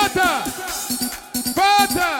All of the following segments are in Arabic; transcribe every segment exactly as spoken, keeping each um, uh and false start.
فاتة فاتة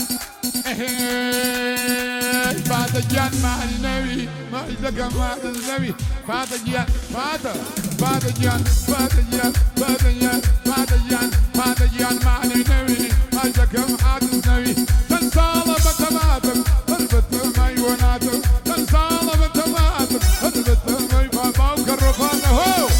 فاتة جان مع النبي ما إذا ما النبي فاتة جان فاتة فاتة جان فاتة جان فاتة جان فاتة جان فاتة جان مع النبي ما إذا ما النبي تنصال بتماتم هربت ما يوناتم تنصال بتماتم هربت ما يفاضاو كالرفانة هو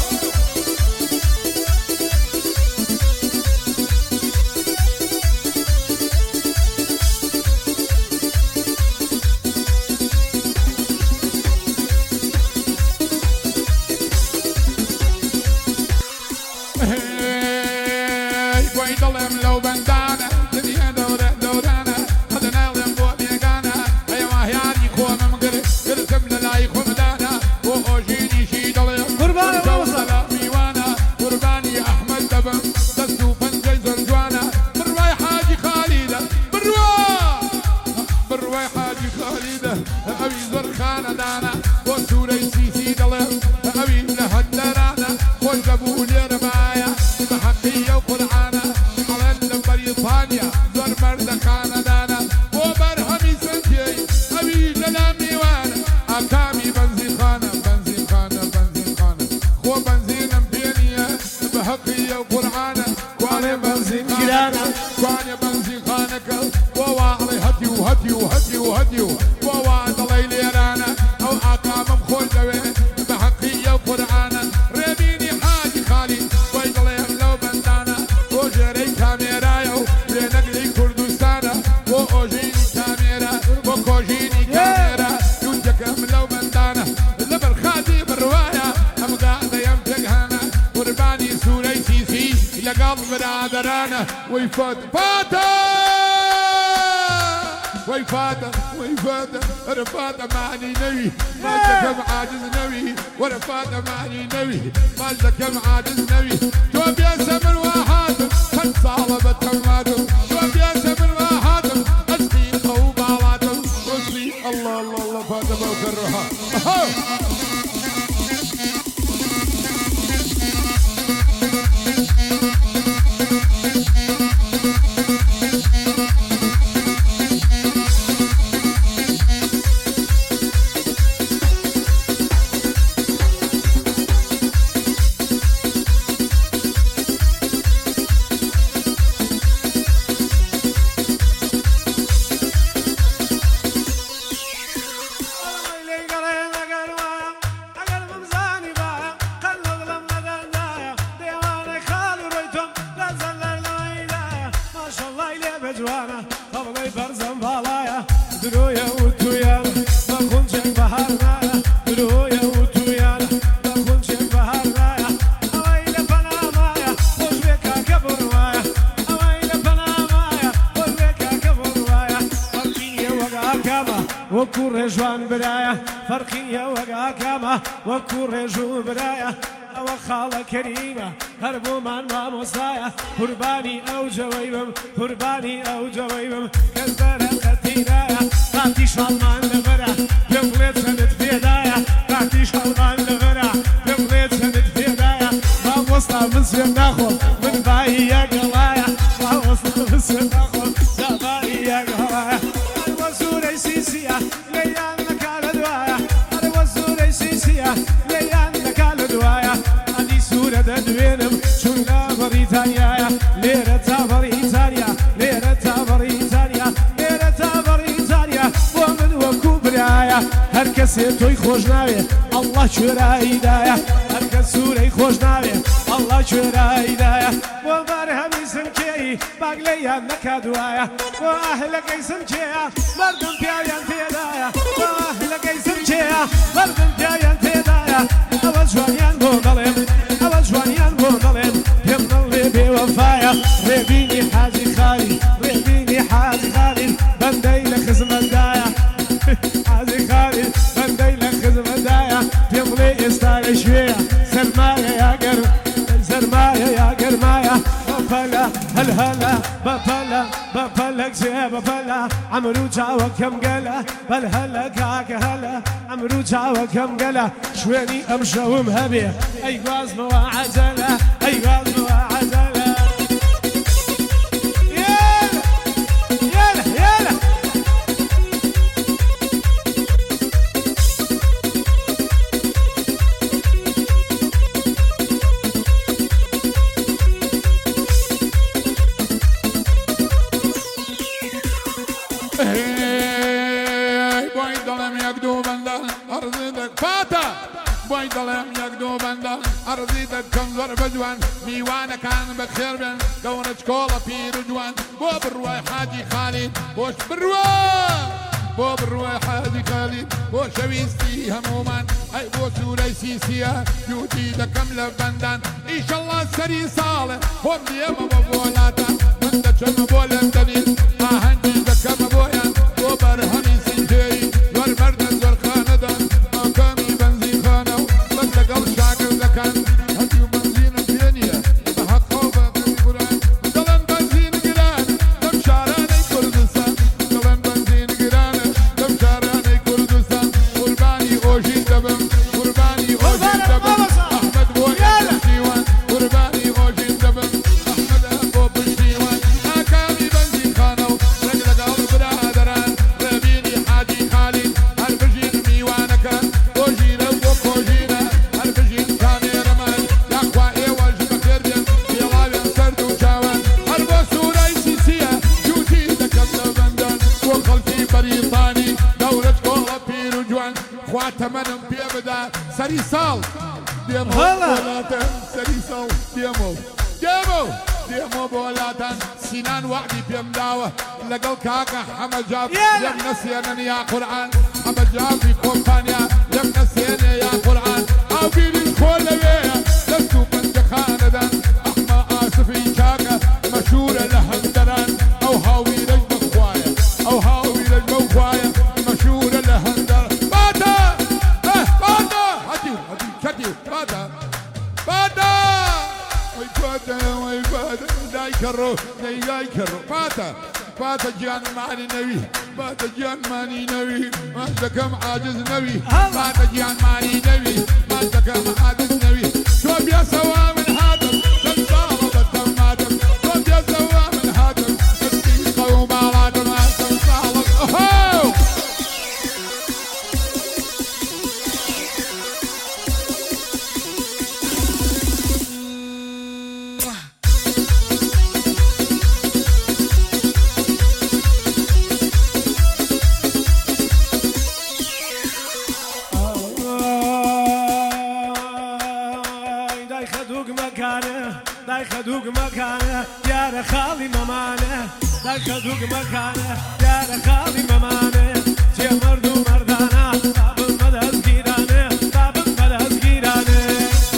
ضلم لو بندانا دنيا دورة دورانا هذا نالم بوديقانا أيوة يعني خوم مقر قرتم للاي خمدانا وأوجيني شي ضلم قرباني وصلا ميوانا قرباني أحمد دبم دستو فنجي زرجوانا برواي حاجي خالدة برواي برواي حاجي خالدة أبي زرخانة دانا وسوري سيسي ضلم أبي لهدرانا خوش أبولي ربايا محقية وقرآنا بريطانيا زور مرد خاندانا وبرهمي سنتي أبي جلامي وانا أكامي بنزين خانة بنزين خانة بنزين خانة خو بنزين بينيا بحقية وقرآن كواني بنزين خانة كواني بنزين خانة وواعلي هديو هديو هديو هديو وواعد ليلي رانا أو أكام مخوجة بحقية وقرآن ربيني حاجي خالي ويضليهم لو بندانا وجري كاميرايو لنقلي كردستانا وأوجيني كاميرا وكوجيني كاميرا يوجكم لو بندانا لبر خادي بالرواية أم قاعدة يمتقهانا قرباني سوري سيسي لقلب برادرانا ويفات فاتا ويفاتا ويفاتا رفاتا معني نبي مالك كم عاجز نبي ورفاتا معني نبي مالك كم عاجز نبي جواب يا سمر وحاتم خد صالبة تماتم جواب يا سمر وحاتم أسقي قوبالاتم واسقي الله الله الله فاتما وكرها وكورجوان برايا فرقية وقاكامة وكورجو برايا وخالة كريمة هربوا من ما مصايا قرباني أو جويبم قرباني أو جويبم كالبرة قتينايا قاتي شالمان لغرا يمغلت سند في دايا قاتي شالمان لغرا يمغلت سند في دايا ما وصل من سيم ناخذ من باي يا قلايا ما وصل من سيم ناخذ زباي يا قلايا الوزوري سيسيا ليان مكان دوايا الوزوري سيسيا ليان مكان دوايا هذه سورة دوينم شونا بريطانيا ليرة بريطانيا ليرة بريطانيا ليرة بريطانيا ومن وكبرايا هركسي توي خوش ناوي الله شورا هدايا هركس سوري خوش ناوي الله شورا هدايا ومرهمي سمكي باقليا نكادوايا واهلك يسمكيا مردم بيايان تيدايا واهلك يسمكيا مردم بيايان تيدايا اول جوانيان بوغلين اول جوانيان بوغلين يمضل بوفايا ريبيني حاجي خالي ريبيني حاجي خالي بندي لخزم الدايا حاجي خالي بندي لخزم الدايا يمضي استار شوية سرمايا يا قرب سرمايا يا قرمايا بفلا هلهلا بفلا بفلا كشي بفلا عمرو جاوا كم قلا بلهلا كاك هلا عمرو جاوا كم قلا شويني امشى ومهبي اي غاز مواعزله اي غاز مواعزله يقدو بندان أرزيدك فاتا بوي دلم يقدو بندان أرزيدك كنزر بجوان ميوانا كان بخير بن دونة شكولة في رجوان بو برواي حاجي خالد بوش برواي بو برواي حاجي خالد بو شويستي همومان أي بو سوري سيسيا يوتي دكم لبندان إن شاء الله سري صالح هم ديما ببولاتا من دكم بولن دليل آهنجي دكم بويان بو برهمي سنتي ور مردن ور خاندان مقامي بنزين خانو لك قل شاكر لكان هديو بنزين الدنيا بحق خوفا في القرآن دلن بنزين قران دم شاراني كردستان دلن بنزين قران دم شاراني كردستان قرباني اوشي دبم قرباني اوشي دبم احمد بويا بشتيوان قرباني اوشي دبم احمد ابو بشتيوان اكامي بنزين خانو رجل قل برادران ربيني حاجي خالد هالبجين ميوانك وجينا وكوجينا هالبجين كاميرمان يا اخوائي واجب خير بين في الله سرد وجاوان هالبوسو رئيسية جوتي دكم بندان وخلفي بريطاني دولة كولا في رجوان خوات منم بيبدا سري صال ديمو بولاتن سري صال ديمو ديمو ديمو بولاتن سنان وعدي بيم داوة لقل كاكا حمد جاب يم نسينا يا قرآن حمد جاب في كومبانيا يم نسينا يا قرآن او بيلي الكولوية لستو بنت خاندان احمى آسفي كاكا مشهورة لهندران او هاوي رجم خوايا او هاوي رجم خوايا مشهورة لهندران باتا اه باتا هاتيو هاتيو كاتيو باتا باتا وي باتا وي باتا دايكرو دايكرو باتا باتا جان ماني نبي باتا جان ماني نبي ما كم عاجز نبي باتا جان ماني نبي ما كم عاجز نبي شوف يا سوا من هاتم تنصار بالتماتم شوف يا سوا من هاتم تنصيق ومالاتم تنصار اوهو داي خدوق مكانه داي خدوق مكانه يا خالي ممانه داي خدوق مكانه يا خالي ممانه يا مردو مردانه باب المدز جيرانه باب المدز جيرانه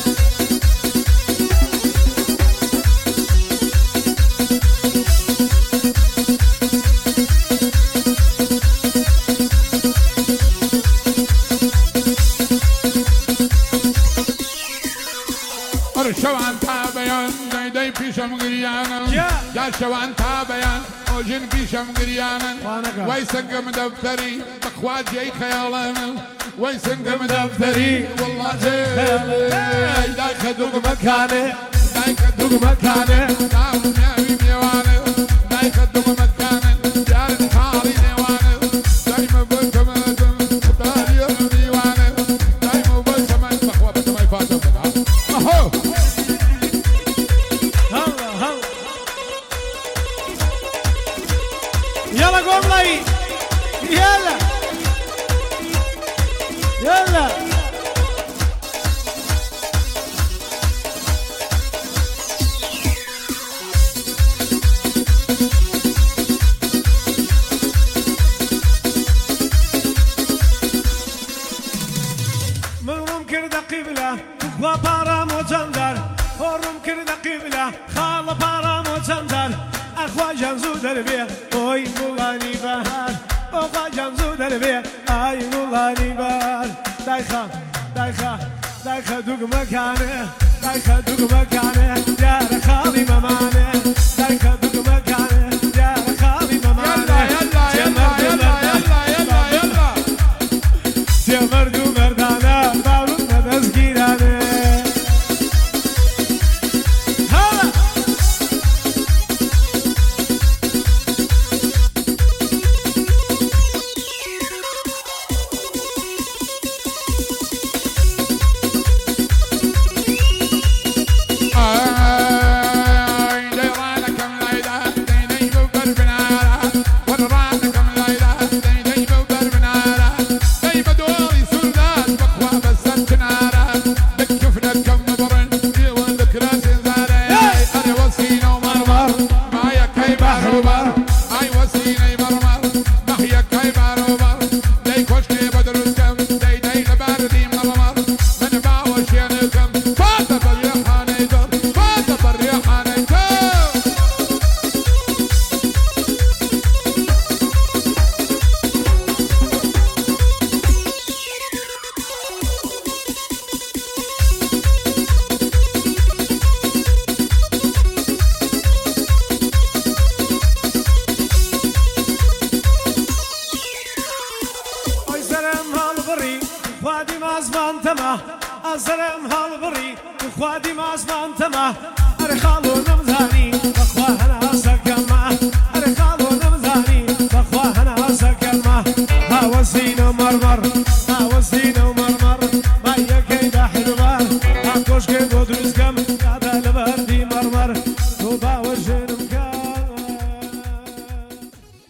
شوان تابيان داي داي بيشم غريانا يا شوان تابيان اوجن بيشم غريانا ويسنقم دفتري بخوات جاي خيالانا ويسنقم دفتري والله جاي داي خدوق مكانه داي خدوق مكانه داو ميامي ميوانه داي خدوق مكانه دار الحالي نيوانه داي مبوش مادم داري ميوانه داي مبوش مادم بخوات ما يفاتم اهو يلا قوم لي يلا يلا مرم كرد قبله وبارا مجندر مرم كرد قبله خال بارا مجندر اخوا جنزو دربيه اوي مولاني بهار اخوا جنزو دربيه اي مولاني بهار دايخا دايخا دايخا دوق مكانه دايخا دوق مكانه يا خالي ممانه دايخا دوق مكانه يا خالي ممانه يلا يلا يلا يلا يلا يلا يا مردو مردانه باولو مدز جيرانه باروبر ای وسینه مرمر محیک کای باروبر دی کشکی بدرس کم دی دی لبردیم نممر من باوشین کم فات بریحانه در فات بریحانه کم أزرم هالبري وخوادي ما زمان تما أرخالو نمزاني بخواهنا سكما أرخالو نمزاني بخواهنا سكما هاوسين ومرمر هاوسين ومرمر ما يكيد حلوان هاكوش كيد